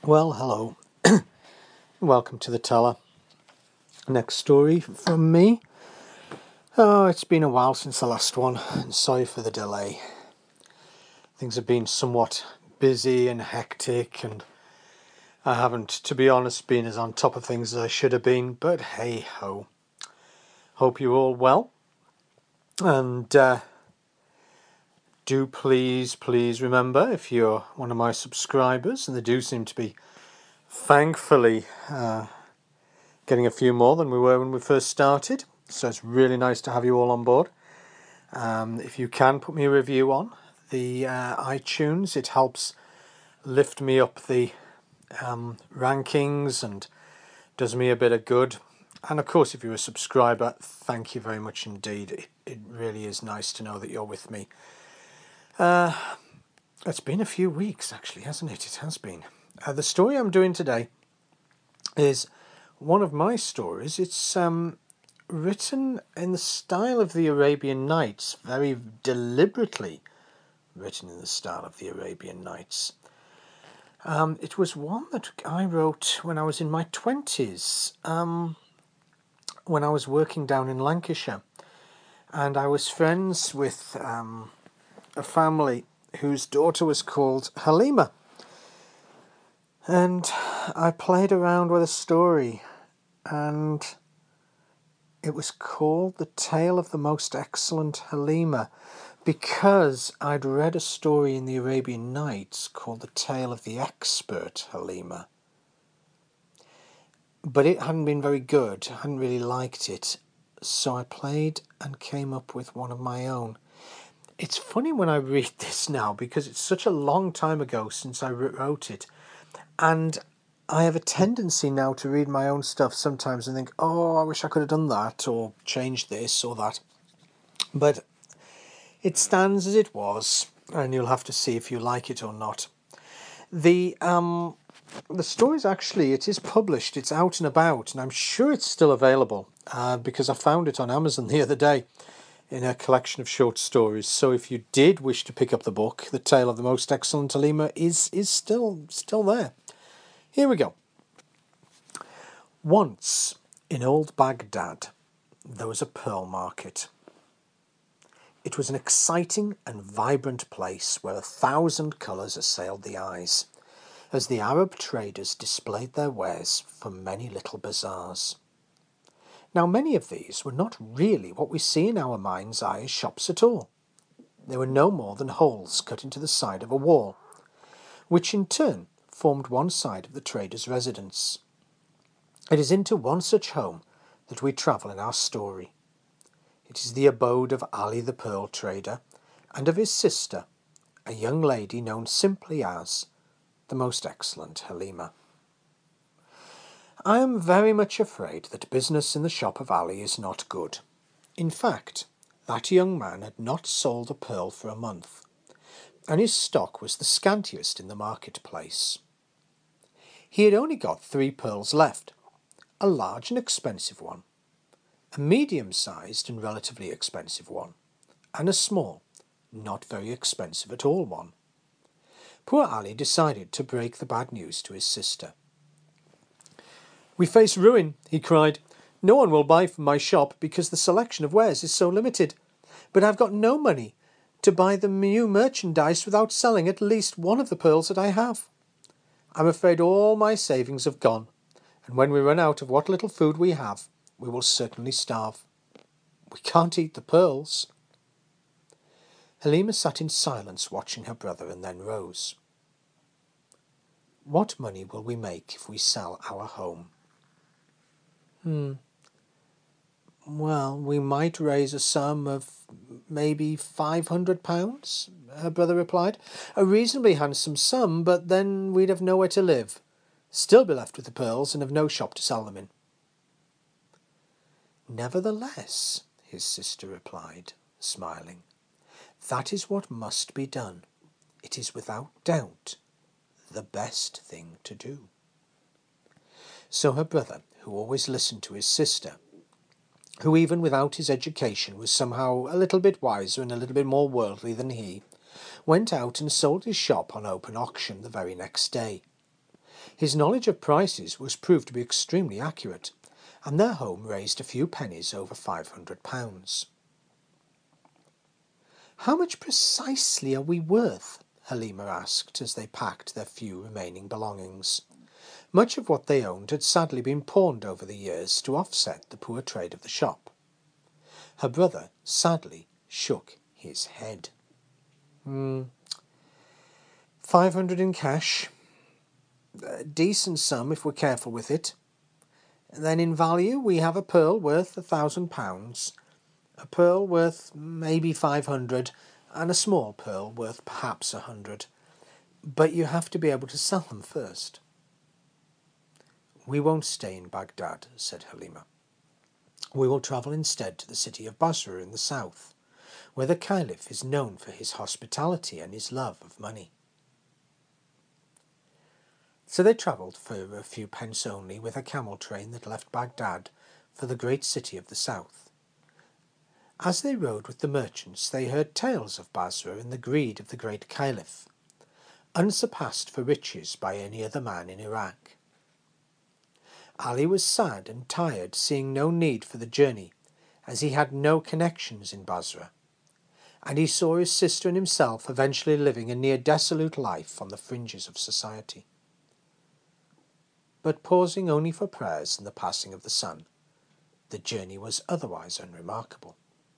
Well, hello. Welcome to the Teller. Next story from me. Oh, it's been a while since the last one, and sorry for the delay. Things have been somewhat busy and hectic, and I haven't, to be honest, been as on top of things as I should have been, but hey ho. Hope you're all well, and do please remember, if you're one of my subscribers, and they do seem to be, thankfully, getting a few more than we were when we first started. So it's really nice to have you all on board. If you can put me a review on the iTunes, it helps lift me up the rankings and does me a bit of good. And of course, if you're a subscriber, thank you very much indeed. It really is nice to know that you're with me. It's been a few weeks, actually, hasn't it? It has been. The story I'm doing today is one of my stories. It's written in the style of the Arabian Nights, very deliberately written in the style of the Arabian Nights. It was one that I wrote when I was in my 20s, when I was working down in Lancashire, and I was friends with a family whose daughter was called Halima, and I played around with a story, and it was called The Tale of the Most Excellent Halima, because I'd read a story in the Arabian Nights called The Tale of the Expert Halima. But it hadn't been very good, I hadn't really liked it, so I played and came up with one of my own. It's funny when I read this now, because it's such a long time ago since I wrote it, and I have a tendency now to read my own stuff sometimes and think, oh, I wish I could have done that, or changed this or that. But it stands as it was, and you'll have to see if you like it or not. The story's actually, it is published, it's out and about, and I'm sure it's still available, because I found it on Amazon the other day in a collection of short stories. So if you did wish to pick up the book, The Tale of the Most Excellent Halima is still there. Here we go. Once, in old Baghdad, there was a pearl market. It was an exciting and vibrant place where 1,000 colours assailed the eyes, as the Arab traders displayed their wares from many little bazaars. Now, many of these were not really what we see in our mind's eye as shops at all. They were no more than holes cut into the side of a wall, which in turn formed one side of the trader's residence. It is into one such home that we travel in our story. It is the abode of Ali the Pearl Trader and of his sister, a young lady known simply as the Most Excellent Halima. I am very much afraid that business in the shop of Ali is not good. In fact, that young man had not sold a pearl for a month, and his stock was the scantiest in the marketplace. He had only got 3 pearls left, a large and expensive one, a medium-sized and relatively expensive one, and a small, not very expensive at all one. Poor Ali decided to break the bad news to his sister. "We face ruin," he cried. "No one will buy from my shop because the selection of wares is so limited. But I've got no money to buy the new merchandise without selling at least one of the pearls that I have. I'm afraid all my savings have gone, and when we run out of what little food we have, we will certainly starve. We can't eat the pearls." Halima sat in silence watching her brother and then rose. "What money will we make if we sell our home?" Well, we might raise a sum of maybe £500, her brother replied. "A reasonably handsome sum, but then we'd have nowhere to live, still be left with the pearls, and have no shop to sell them in." "Nevertheless," his sister replied, smiling, "that is what must be done. It is without doubt the best thing to do." So her brother, who always listened to his sister, who even without his education was somehow a little bit wiser and a little bit more worldly than he, went out and sold his shop on open auction the very next day. His knowledge of prices was proved to be extremely accurate, and their home raised a few pennies over £500. "How much precisely are we worth?" Halima asked as they packed their few remaining belongings. Much of what they owned had sadly been pawned over the years to offset the poor trade of the shop. Her brother sadly shook his head. 500 in cash. A decent sum if we're careful with it. Then in value we have a pearl worth £1,000, a pearl worth maybe 500, and a small pearl worth perhaps 100. But you have to be able to sell them first." "We won't stay in Baghdad," said Halima. "We will travel instead to the city of Basra in the south, where the Caliph is known for his hospitality and his love of money." So they travelled for a few pence only with a camel train that left Baghdad for the great city of the south. As they rode with the merchants, they heard tales of Basra and the greed of the great Caliph, unsurpassed for riches by any other man in Iraq. Ali was sad and tired, seeing no need for the journey, as he had no connections in Basra, and he saw his sister and himself eventually living a near desolate life on the fringes of society. But pausing only for prayers and the passing of the sun, the journey was otherwise unremarkable.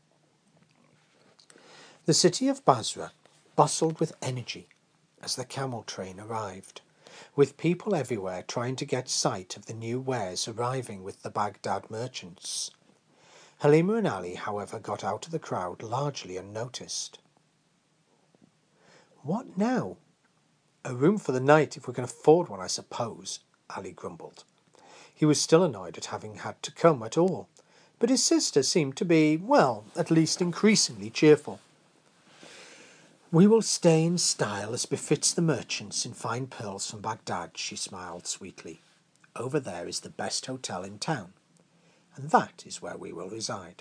The city of Basra bustled with energy as the camel train arrived, with people everywhere trying to get sight of the new wares arriving with the Baghdad merchants. Halima and Ali, however, got out of the crowd largely unnoticed. "What now?" "A room for the night, if we can afford one, I suppose," Ali grumbled. He was still annoyed at having had to come at all, but his sister seemed to be, well, at least increasingly cheerful. "We will stay in style as befits the merchants in fine pearls from Baghdad," she smiled sweetly. "Over there is the best hotel in town, and that is where we will reside."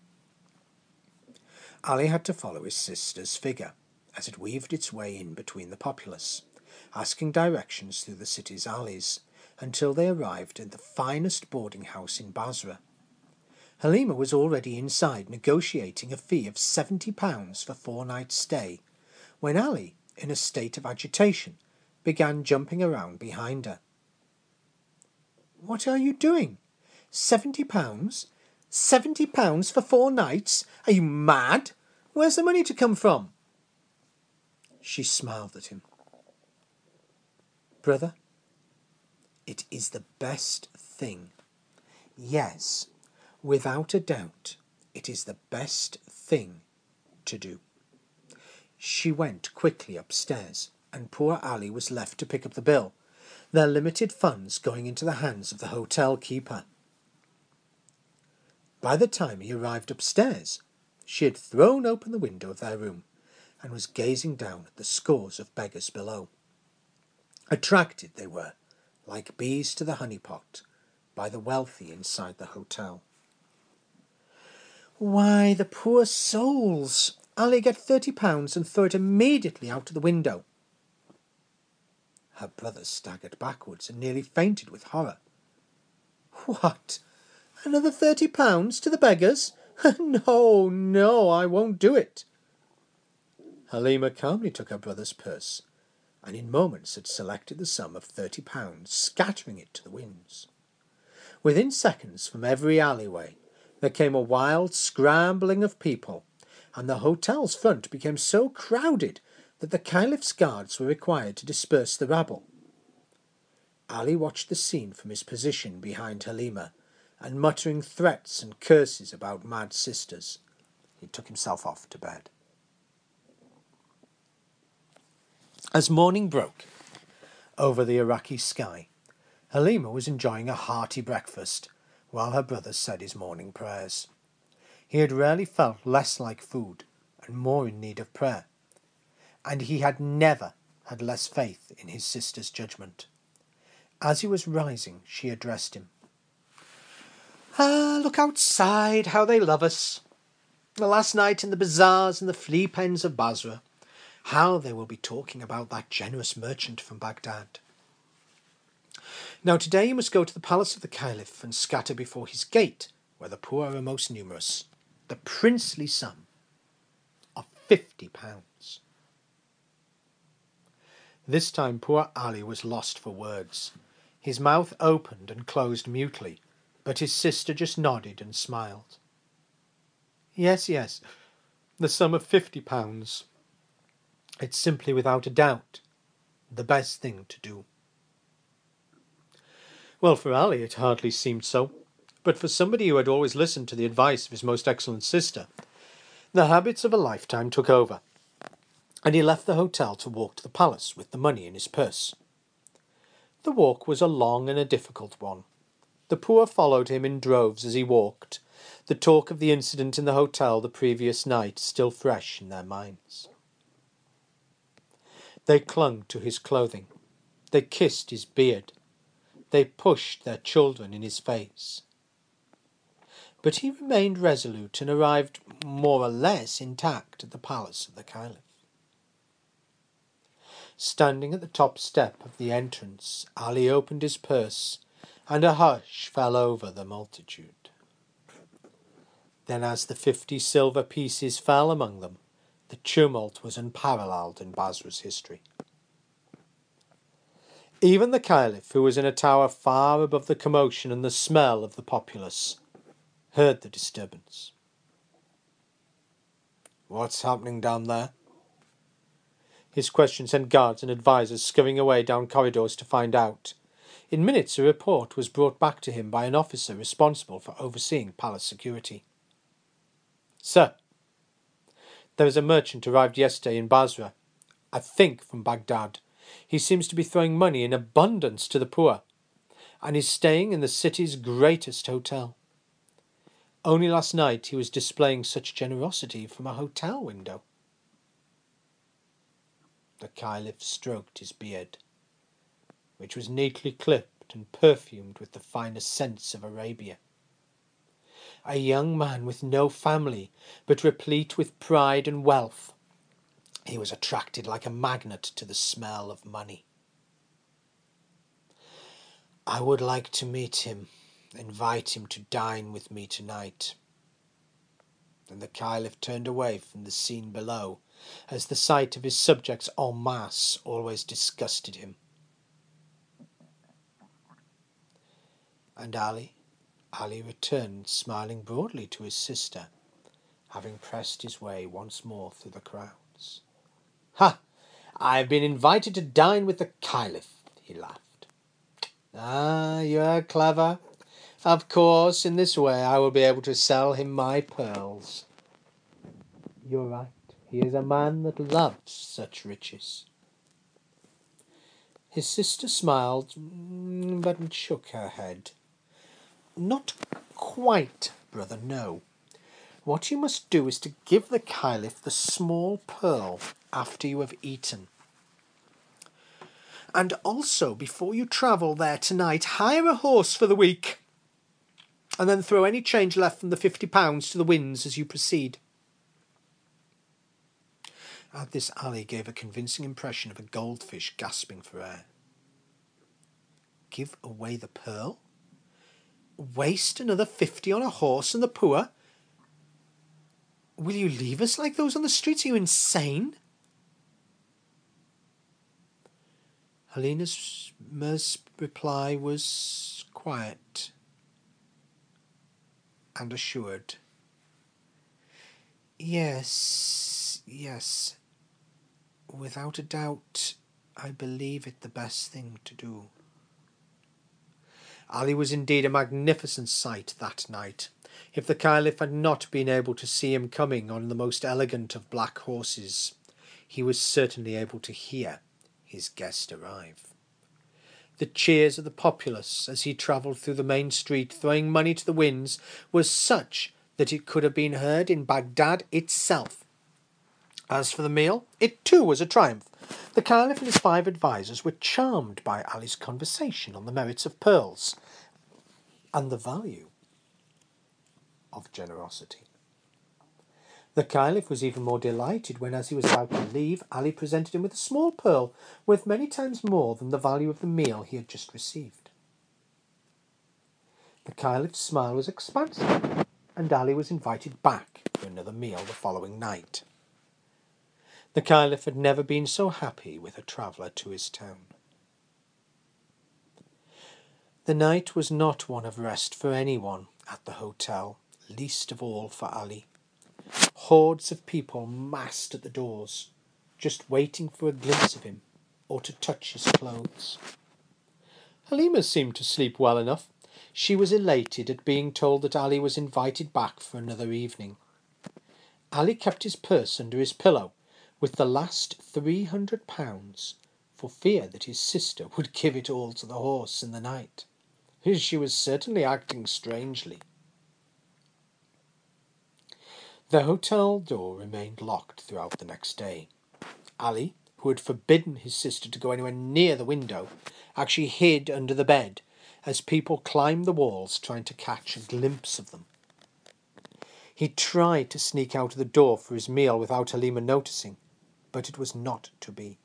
Ali had to follow his sister's figure as it weaved its way in between the populace, asking directions through the city's alleys, until they arrived at the finest boarding house in Basra. Halima was already inside negotiating a fee of £70 for 4 nights' stay, when Ali, in a state of agitation, began jumping around behind her. "What are you doing? £70? £70 for 4 nights? Are you mad? Where's the money to come from?" She smiled at him. "Brother, it is the best thing. Yes, without a doubt, it is the best thing to do." She went quickly upstairs, and poor Ali was left to pick up the bill, their limited funds going into the hands of the hotel keeper. By the time he arrived upstairs, she had thrown open the window of their room and was gazing down at the scores of beggars below. Attracted they were, like bees to the honey-pot, by the wealthy inside the hotel. "Why, the poor souls! Ali, get £30 and throw it immediately out of the window." Her brother staggered backwards and nearly fainted with horror. "What? Another £30 to the beggars? No, no, I won't do it." Halima calmly took her brother's purse, and in moments had selected the sum of £30, scattering it to the winds. Within seconds, from every alleyway, there came a wild scrambling of people, and the hotel's front became so crowded that the Caliph's guards were required to disperse the rabble. Ali watched the scene from his position behind Halima, and muttering threats and curses about mad sisters, he took himself off to bed. As morning broke over the Iraqi sky, Halima was enjoying a hearty breakfast while her brother said his morning prayers. He had rarely felt less like food and more in need of prayer, and he had never had less faith in his sister's judgment. As he was rising, she addressed him. Look outside, how they love us. Last night in the bazaars and the flea pens of Basra, how they will be talking about that generous merchant from Baghdad." Now today you must go to the palace of the Caliph and scatter before his gate, where the poor are most numerous, the princely sum of £50. This time poor Ali was lost for words. His mouth opened and closed mutely, but his sister just nodded and smiled. Yes, the sum of £50. It's simply without a doubt the best thing to do. Well, for Ali it hardly seemed so, but for somebody who had always listened to the advice of his most excellent sister, the habits of a lifetime took over, and he left the hotel to walk to the palace with the money in his purse. The walk was a long and a difficult one. The poor followed him in droves as he walked, the talk of the incident in the hotel the previous night still fresh in their minds. They clung to his clothing. They kissed his beard. They pushed their children in his face. But he remained resolute and arrived more or less intact at the palace of the Caliph. Standing at the top step of the entrance, Ali opened his purse, and a hush fell over the multitude. Then, as the 50 silver pieces fell among them, the tumult was unparalleled in Basra's history. Even the Caliph, who was in a tower far above the commotion and the smell of the populace, heard the disturbance. "What's happening down there?" His question sent guards and advisers scurrying away down corridors to find out. In minutes a report was brought back to him by an officer responsible for overseeing palace security. "Sir, there is a merchant arrived yesterday in Basra, I think from Baghdad. He seems to be throwing money in abundance to the poor, and is staying in the city's greatest hotel. Only last night he was displaying such generosity from a hotel window." The Caliph stroked his beard, which was neatly clipped and perfumed with the finest scents of Arabia. A young man with no family, but replete with pride and wealth, he was attracted like a magnet to the smell of money. "I would like to meet him, invite him to dine with me tonight." Then the Caliph turned away from the scene below, as the sight of his subjects en masse always disgusted him. And Ali returned smiling broadly to his sister, having pressed his way once more through the crowds. "Ha! I have been invited to dine with the Caliph," he laughed. "Ah, you are clever. Of course, in this way I will be able to sell him my pearls." "You're right. He is a man that loves such riches." His sister smiled, but shook her head. "Not quite, brother, no. What you must do is to give the Caliph the small pearl after you have eaten. And also, before you travel there tonight, hire a horse for the week, and then throw any change left from the £50 to the winds as you proceed." At this Ali gave a convincing impression of a goldfish gasping for air. Give away the pearl? Waste another 50 on a horse and the poor? Will you leave us like those on the streets? Are you insane? Helena's reply was quiet and assured. Yes, without a doubt, I believe it the best thing to do." Ali was indeed a magnificent sight that night. If the Caliph had not been able to see him coming on the most elegant of black horses, he was certainly able to hear his guest arrive. The cheers of the populace as he travelled through the main street throwing money to the winds was such that it could have been heard in Baghdad itself. As for the meal, it too was a triumph. The Caliph and his 5 advisers were charmed by Ali's conversation on the merits of pearls and the value of generosity. The Caliph was even more delighted when, as he was about to leave, Ali presented him with a small pearl worth many times more than the value of the meal he had just received. The Caliph's smile was expansive, and Ali was invited back for another meal the following night. The Caliph had never been so happy with a traveller to his town. The night was not one of rest for anyone at the hotel, least of all for Ali. Hordes of people massed at the doors, just waiting for a glimpse of him or to touch his clothes. Halima seemed to sleep well enough. She was elated at being told that Ali was invited back for another evening. Ali kept his purse under his pillow with the last £300 for fear that his sister would give it all to the horse in the night. She was certainly acting strangely. The hotel door remained locked throughout the next day. Ali, who had forbidden his sister to go anywhere near the window, actually hid under the bed as people climbed the walls trying to catch a glimpse of them. He tried to sneak out of the door for his meal without Halima noticing, but it was not to be.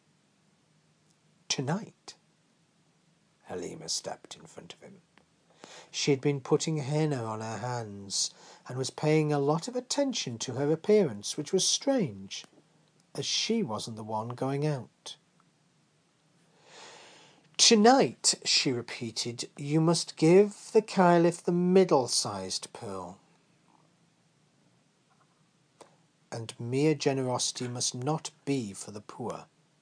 Tonight, Halima stepped in front of him. She had been putting henna on her hands and was paying a lot of attention to her appearance, which was strange, as she wasn't the one going out. "Tonight," she repeated, "you must give the Caliph the middle-sized pearl. And mere generosity must not be for the poor.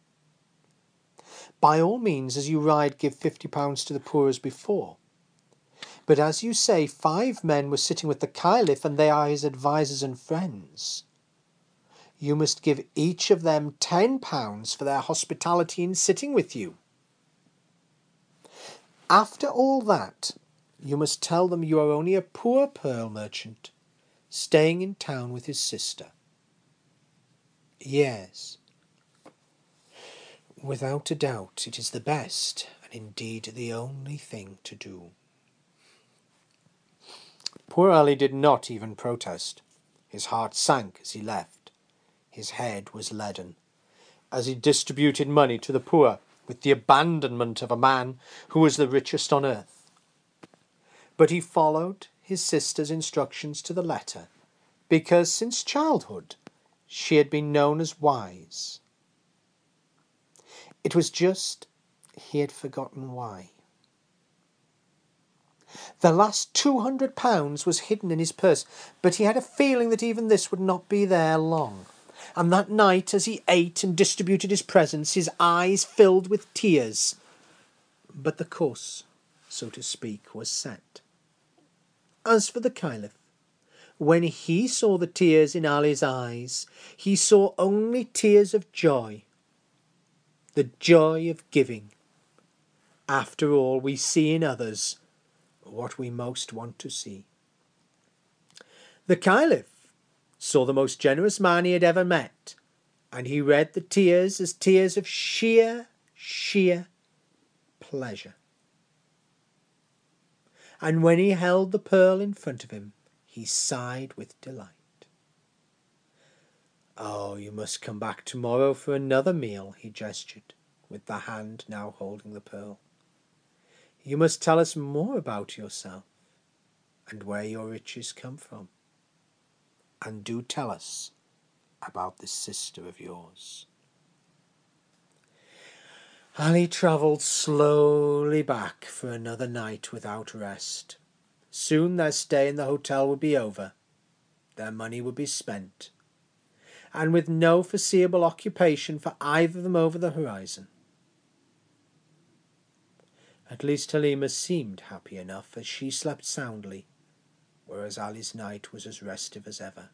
By all means, as you ride, give £50 to the poor as before. But as you say, 5 men were sitting with the Caliph, and they are his advisers and friends. You must give each of them £10 for their hospitality in sitting with you. After all that, you must tell them you are only a poor pearl merchant, staying in town with his sister. Yes, without a doubt, it is the best, and indeed the only thing to do." Poor Ali did not even protest. His heart sank as he left. His head was leaden, as he distributed money to the poor with the abandonment of a man who was the richest on earth. But he followed his sister's instructions to the letter, because since childhood she had been known as wise. It was just he had forgotten why. The last £200 was hidden in his purse, but he had a feeling that even this would not be there long. And that night, as he ate and distributed his presents, his eyes filled with tears. But the course, so to speak, was set. As for the Caliph, when he saw the tears in Ali's eyes, he saw only tears of joy, the joy of giving. After all, we see in others what we most want to see. The Caliph saw the most generous man he had ever met, and he read the tears as tears of sheer pleasure. And when he held the pearl in front of him, he sighed with delight. "Oh, you must come back tomorrow for another meal," he gestured, with the hand now holding the pearl. "You must tell us more about yourself, and where your riches come from. And do tell us about this sister of yours." Ali travelled slowly back for another night without rest. Soon their stay in the hotel would be over. Their money would be spent, and with no foreseeable occupation for either of them over the horizon. At least Halima seemed happy enough, as she slept soundly, whereas Ali's night was as restive as ever.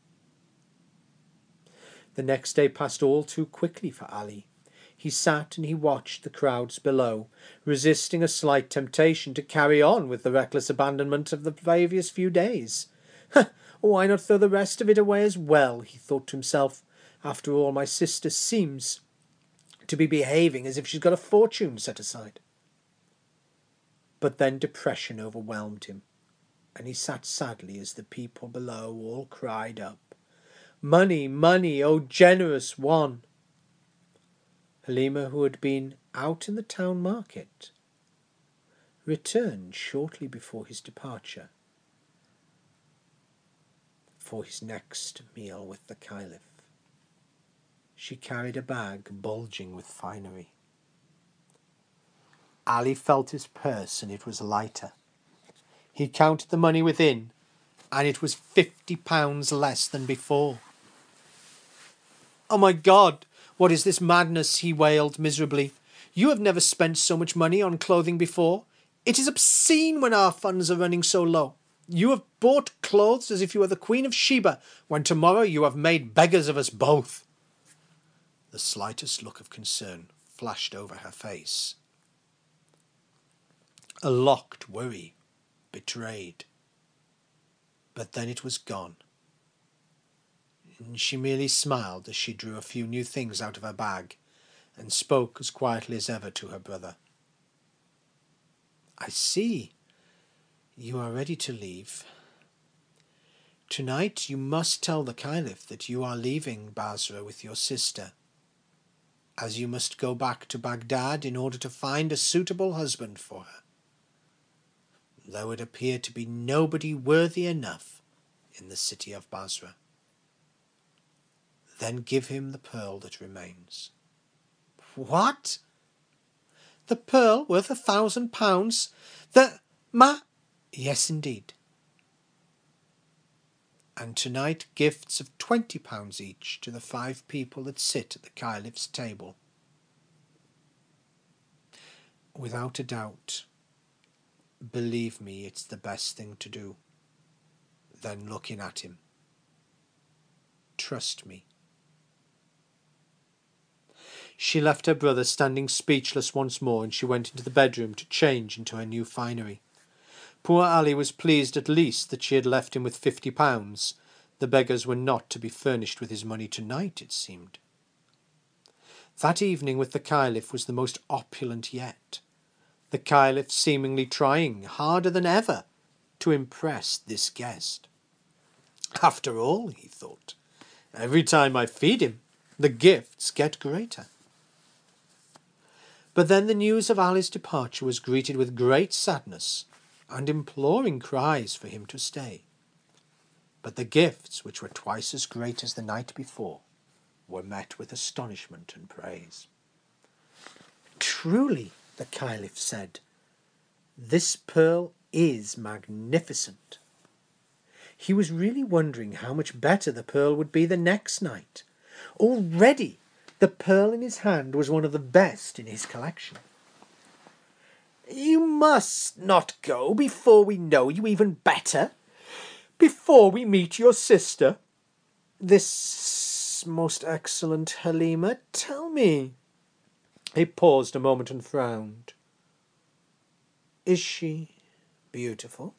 The next day passed all too quickly for Ali. He sat and he watched the crowds below, resisting a slight temptation to carry on with the reckless abandonment of the previous few days. Why not throw the rest of it away as well, he thought to himself. After all, my sister seems to be behaving as if she's got a fortune set aside. But then depression overwhelmed him, and he sat sadly as the people below all cried up, "Money, money, O generous one!" Halima, who had been out in the town market, returned shortly before his departure for his next meal with the Caliph. She carried a bag bulging with finery. Ali felt his purse, and it was lighter. He counted the money within, and it was £50 less than before. "Oh my God, what is this madness?" he wailed miserably. "You have never spent so much money on clothing before. It is obscene when our funds are running so low. You have bought clothes as if you were the Queen of Sheba, when tomorrow you have made beggars of us both." The slightest look of concern flashed over her face. A locked worry betrayed. But then it was gone. She merely smiled as she drew a few new things out of her bag and spoke as quietly as ever to her brother. "I see. You are ready to leave. Tonight you must tell the Caliph that you are leaving Basra with your sister, as you must go back to Baghdad in order to find a suitable husband for her. There would appear to be nobody worthy enough in the city of Basra. Then give him the pearl that remains." "What? The pearl worth £1,000? Yes, indeed. And tonight gifts of £20 each to the 5 people that sit at the Caliph's table." "Without a doubt. Believe me, it's the best thing to do." Then looking at him, "Trust me." She left her brother standing speechless once more, and she went into the bedroom to change into her new finery. Poor Ali was pleased at least that she had left him with £50. The beggars were not to be furnished with his money tonight, it seemed. That evening with the Caliph was the most opulent yet, the Caliph seemingly trying harder than ever to impress this guest. "After all," he thought, "every time I feed him, the gifts get greater." But then the news of Ali's departure was greeted with great sadness and imploring cries for him to stay. But the gifts, which were twice as great as the night before, were met with astonishment and praise. "Truly," the Caliph said, "this pearl is magnificent." He was really wondering how much better the pearl would be the next night. Already the pearl in his hand was one of the best in his collection. "You must not go before we know you even better, before we meet your sister, this most excellent Halima. Tell me." He paused a moment and frowned. "Is she beautiful?"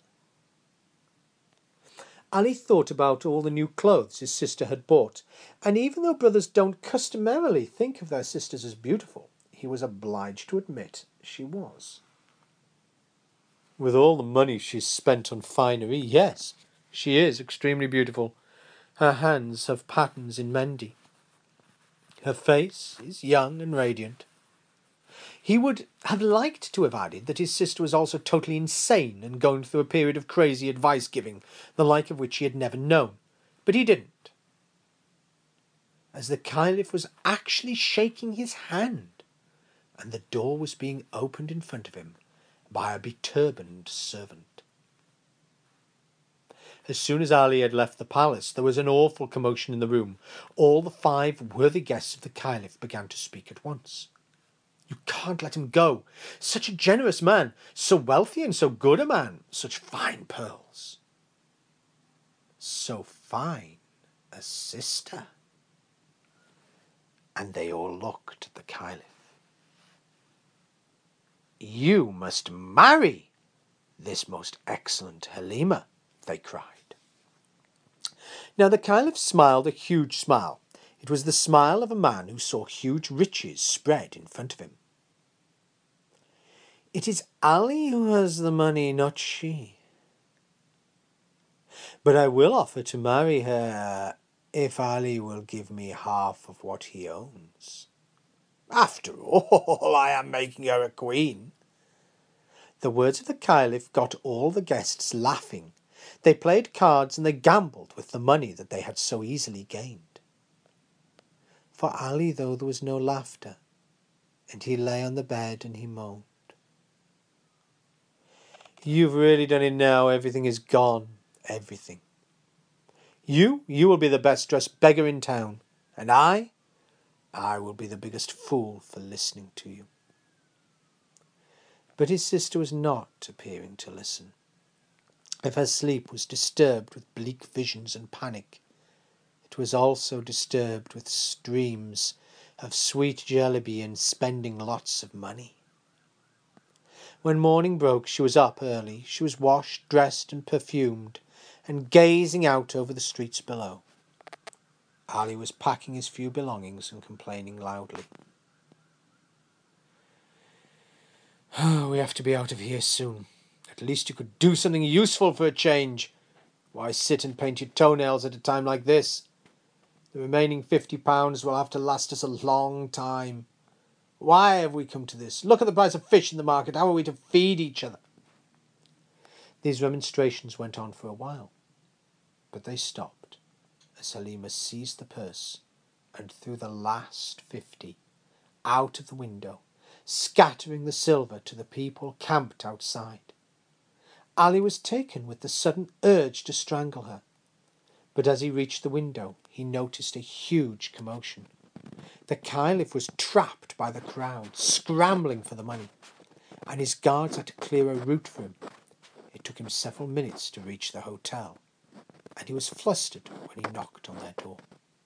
Ali thought about all the new clothes his sister had bought, and even though brothers don't customarily think of their sisters as beautiful, he was obliged to admit she was. "With all the money she's spent on finery, yes, she is extremely beautiful. Her hands have patterns in Mendi. Her face is young and radiant." He would have liked to have added that his sister was also totally insane and going through a period of crazy advice-giving, the like of which he had never known. But he didn't, as the Caliph was actually shaking his hand, and the door was being opened in front of him by a beturbaned servant. As soon as Ali had left the palace, there was an awful commotion in the room. All the 5 worthy guests of the Caliph began to speak at once. "You can't let him go. Such a generous man, so wealthy and so good a man, such fine pearls. So fine a sister." And they all looked at the Caliph. "You must marry this most excellent Halima," they cried. Now the Caliph smiled a huge smile. It was the smile of a man who saw huge riches spread in front of him. "It is Ali who has the money, not she. But I will offer to marry her if Ali will give me half of what he owns. After all, I am making her a queen." The words of the Caliph got all the guests laughing. They played cards and they gambled with the money that they had so easily gained. For Ali, though, there was no laughter, and he lay on the bed and he moaned. You've really done it now. Everything is gone. Everything. You will be the best dressed beggar in town, and I will be the biggest fool for listening to you. But his sister was not appearing to listen. If her sleep was disturbed with bleak visions and panic, it was also disturbed with dreams of sweet Jalebi and spending lots of money. When morning broke, she was up early. She was washed, dressed, and perfumed, and gazing out over the streets below. Ali was packing his few belongings and complaining loudly. We have to be out of here soon. At least you could do something useful for a change. Why sit and paint your toenails at a time like this? The remaining £50 will have to last us a long time. Why have we come to this? Look at the price of fish in the market. How are we to feed each other? These remonstrations went on for a while, but they stopped as Halima seized the purse and threw the last 50 out of the window, scattering the silver to the people camped outside. Ali was taken with the sudden urge to strangle her, but as he reached the window, he noticed a huge commotion. The Caliph was trapped by the crowd, scrambling for the money, and his guards had to clear a route for him. It took him several minutes to reach the hotel, and he was flustered when he knocked on their door.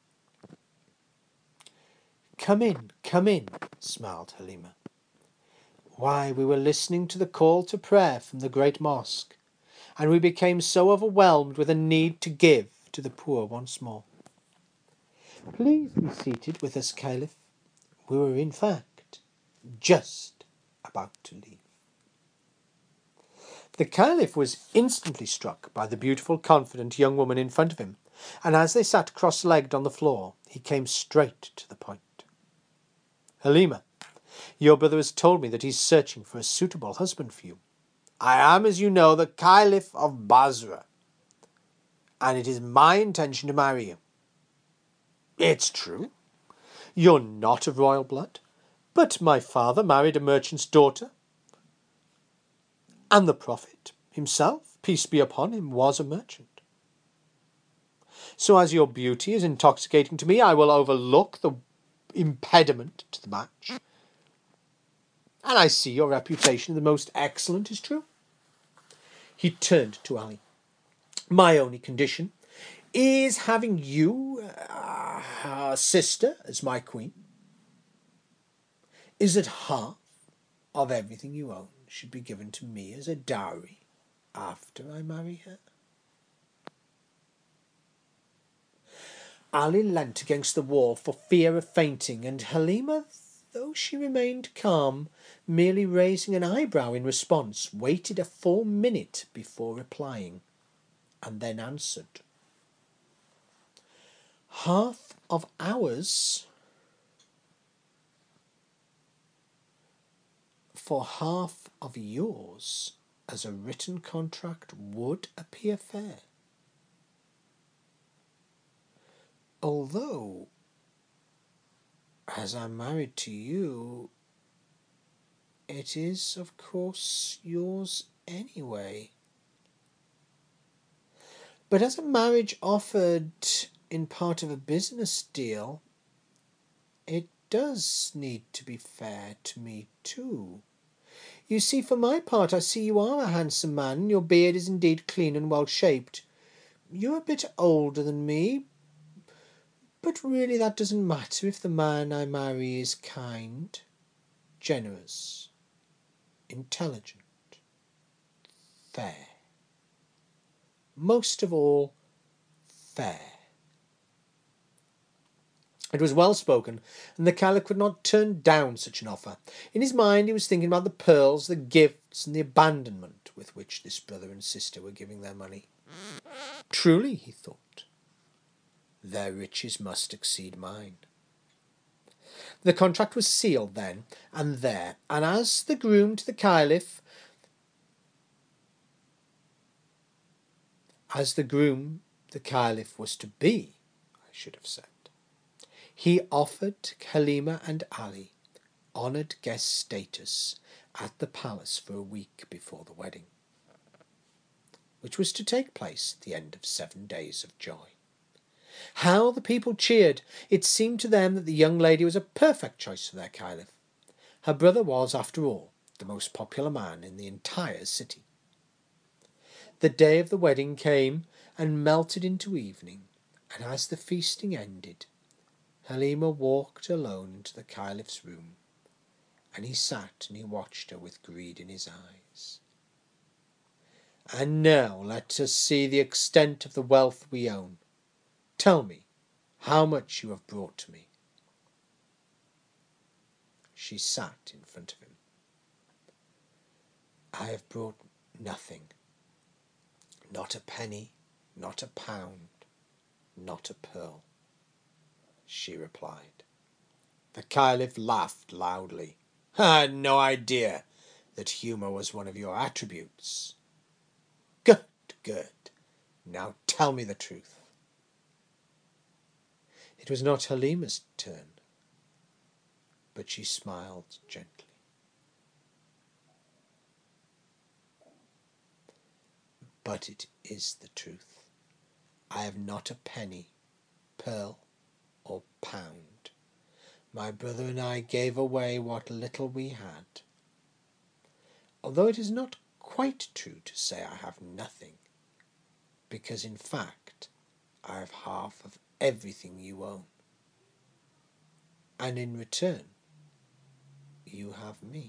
Come in, smiled Halima. Why, we were listening to the call to prayer from the great mosque, and we became so overwhelmed with a need to give to the poor once more. Please be seated with us, Caliph. We were, in fact, just about to leave. The Caliph was instantly struck by the beautiful, confident young woman in front of him, and as they sat cross-legged on the floor, he came straight to the point. Halima, your brother has told me that he's searching for a suitable husband for you. I am, as you know, the Caliph of Basra, and it is my intention to marry you. It's true. You're not of royal blood, but my father married a merchant's daughter, and the Prophet himself, peace be upon him, was a merchant. So as your beauty is intoxicating to me, I will overlook the impediment to the match. And I see your reputation the most excellent is true. He turned to Ali. My only condition is having you, sister, as my queen. Is that half of everything you own should be given to me as a dowry after I marry her? Ali leant against the wall for fear of fainting, and Halima, though she remained calm, merely raising an eyebrow in response, waited a full minute before replying, and then answered. Half of ours for half of yours as a written contract would appear fair. Although, as I'm married to you, it is, of course, yours anyway. But as a marriage offered in part of a business deal, it does need to be fair to me too. You see, for my part, I see you are a handsome man, and your beard is indeed clean and well-shaped. You're a bit older than me, but really that doesn't matter if the man I marry is kind, generous, intelligent, fair. Most of all, fair. It was well spoken, and the Caliph could not turn down such an offer. In his mind he was thinking about the pearls, the gifts, and the abandonment with which this brother and sister were giving their money. Truly, he thought, their riches must exceed mine. The contract was sealed then and there, and as the groom to the Caliph As the groom the Caliph was to be, I should have said, he offered Halima and Ali honoured guest status at the palace for a week before the wedding, which was to take place at the end of 7 days of joy. How the people cheered! It seemed to them that the young lady was a perfect choice for their Caliph. Her brother was, after all, the most popular man in the entire city. The day of the wedding came and melted into evening, and as the feasting ended, Halima walked alone into the Caliph's room, and he sat and he watched her with greed in his eyes. "And now let us see the extent of the wealth we own. Tell me how much you have brought to me." She sat in front of him. "I have brought nothing. Not a penny, not a pound, not a pearl," she replied. The Caliph laughed loudly. "I had no idea that humour was one of your attributes. Good, good. Now tell me the truth." It was not Halima's turn, but she smiled gently. "But it is the truth. I have not a penny, pearl, or pound. My brother and I gave away what little we had. Although it is not quite true to say I have nothing, because in fact I have half of everything you own. And in return, you have me."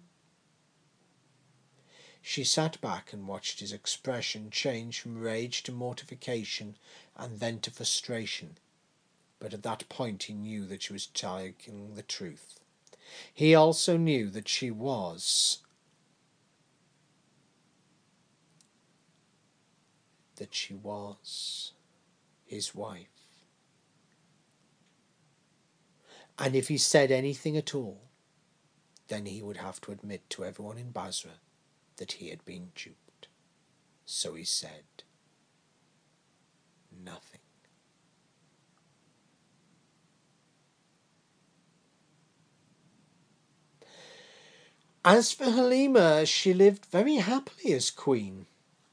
She sat back and watched his expression change from rage to mortification and then to frustration. But at that point he knew that she was telling the truth. He also knew that she was his wife. And if he said anything at all, then he would have to admit to everyone in Basra that he had been duped. So he said nothing. As for Halima, she lived very happily as queen.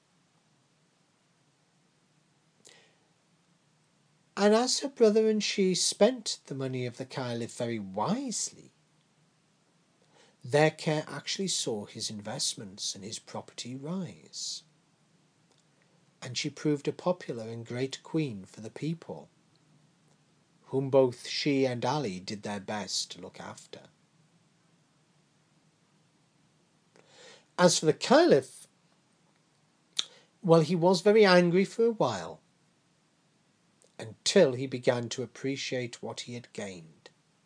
And as her brother and she spent the money of the Caliph very wisely, their care actually saw his investments and his property rise. And she proved a popular and great queen for the people, whom both she and Ali did their best to look after. As for the Caliph, well, he was very angry for a while, until he began to appreciate what he had gained.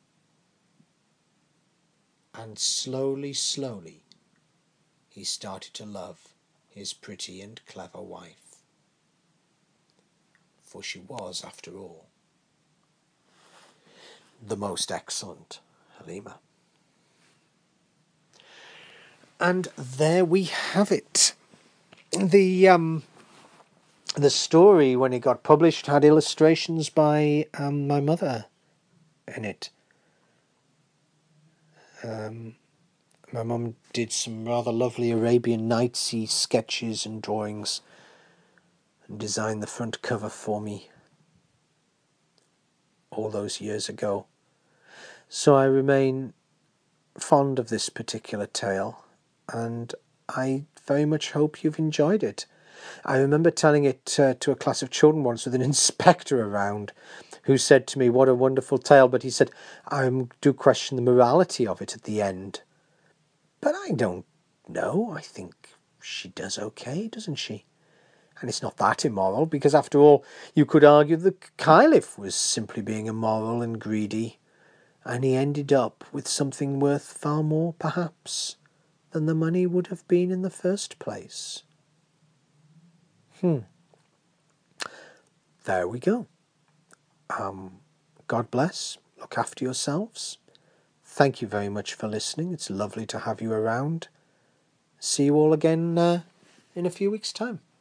And slowly, slowly, he started to love his pretty and clever wife. For she was, after all, the most excellent Halima. And there we have it. The story, when it got published, had illustrations by my mother in it. My mum did some rather lovely Arabian Nights-y sketches and drawings and designed the front cover for me all those years ago. So I remain fond of this particular tale, and I very much hope you've enjoyed it. I remember telling it to a class of children once with an inspector around, who said to me, "What a wonderful tale," but he said, "I do question the morality of it at the end." But I don't know. I think she does okay, doesn't she? And it's not that immoral, because after all, you could argue the Caliph was simply being immoral and greedy, and he ended up with something worth far more, perhaps, than the money would have been in the first place. There we go. God bless. Look after yourselves. Thank you very much for listening. It's lovely to have you around. See you all again in a few weeks' time.